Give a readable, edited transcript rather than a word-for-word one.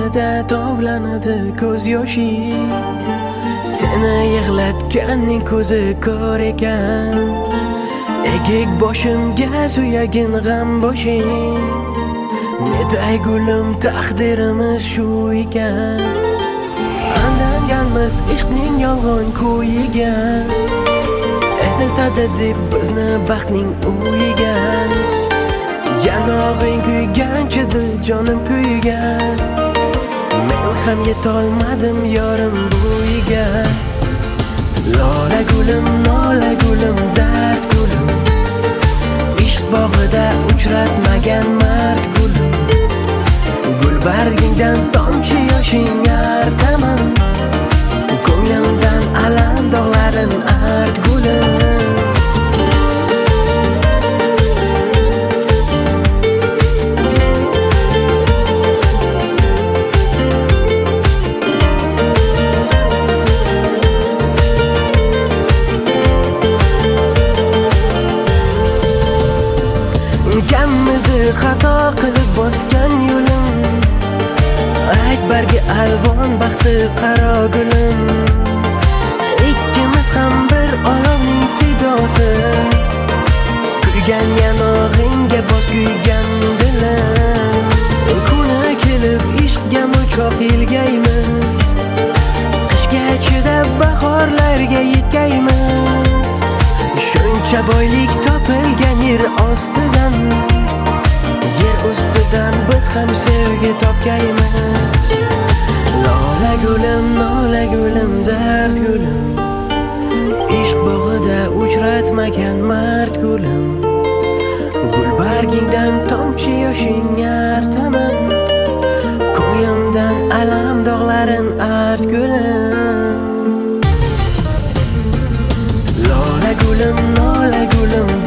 ko'zlarida tovlanadi ko'z yoshi. Seni yig'latganning ko'zi ko'r ekan. Egik boshimga suyagin g'am boshing. Netay gulim taqdirimiz shu ekan. Aldanganmiz ishqning yolg'on kuyiga. Eltadi deb bizni baxtning uyiga. Yanog'ing kuygancha dil jonim kuygan. Men ham yetolmadim yorim bo'yiga. Lola gulim, nola gulim, dard gulim. Ishq bog'ida uchratmagan mard gulim. Gulbargingdan tomchi yoshing artaman. Ko'nglimdan alam dog'larin art gulim. Kammidi xato qilib bosgan yo'lim. Akbarga alvon baxti qaro gulim. Ikkimiz ham bir olovning fidosi. Kuygan yanog'ingga bos kuygan dilim. Kuni kelib ishqga muchoq ilgaymiz. Qishga chidab bahorlarga yetkaymiz. Shuncha boylik topilgan yer ostidan. Yer ustidan biz ham sevgi topgaymiz. Lola gulim, nola gulim, dard gulim. Ishq bog'ida uchratmagan mard gulim. Gulbargingdan tomchi yoshing artaman. Ko'nglimdan alam dog'larin art gulim. Lola gulim, nola gulim,